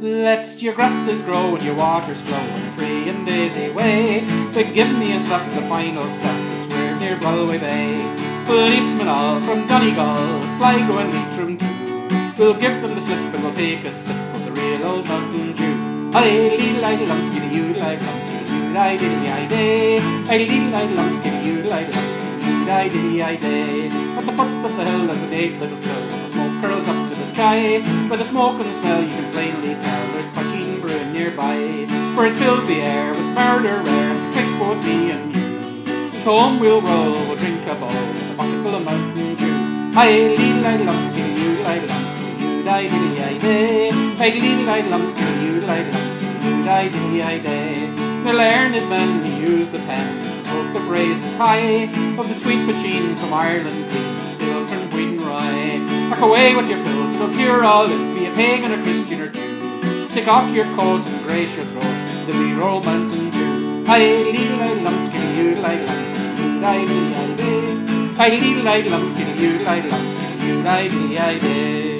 Let your grasses grow and your waters flow in a free and daisy way. But give me a slap, the final step, as we're near Galway Bay. Policemen all from Donegal, Sligo and Leitrim too. We'll give them the slip and we'll take a sip of the real old Mountain Dew. Aye-lee-lie-lie-lum, skiddy-you-lie-lum, skiddy-you-lie-diddy-lie-day. Aye-lee-lie-lum, skiddy-you-lie-lum, skiddy-you-lie-diddy-lie-day. At the foot of the hill there's a neat little still, and the smoke curls up to the sky. With the smoke and the smell you can plainly tell there's poaching brewing nearby. For it fills the air with murder rare and protects both me and you. This home we'll roll, we'll drink a bowl with a pocket full of Mountain Dew. Aye-lee-lie-lum, skiddy-you-lie-lum, skiddy-you-lie-diddy-lie-day. Aye-lee-lie-lum, skiddy-you-lie-lum, skiddy-you-lie-diddy-lie-day. The learned men who use the pen hope the praises high of the sweet machine from Ireland Queen, still turn wheat and rye. Pack away with your pills, it'll cure all ills, be a pagan or Christian or Jew. Take off your coats and grace your throat, the wee old Mountain Dew. Aye-lee-lie-lum, skiddy-you-lie-lum, skiddy-you-lie-diddy-lie-day. Aye-lee-lie-lum, skiddy-you-lie-lum, skiddy-you-lie-diddy-lie-day.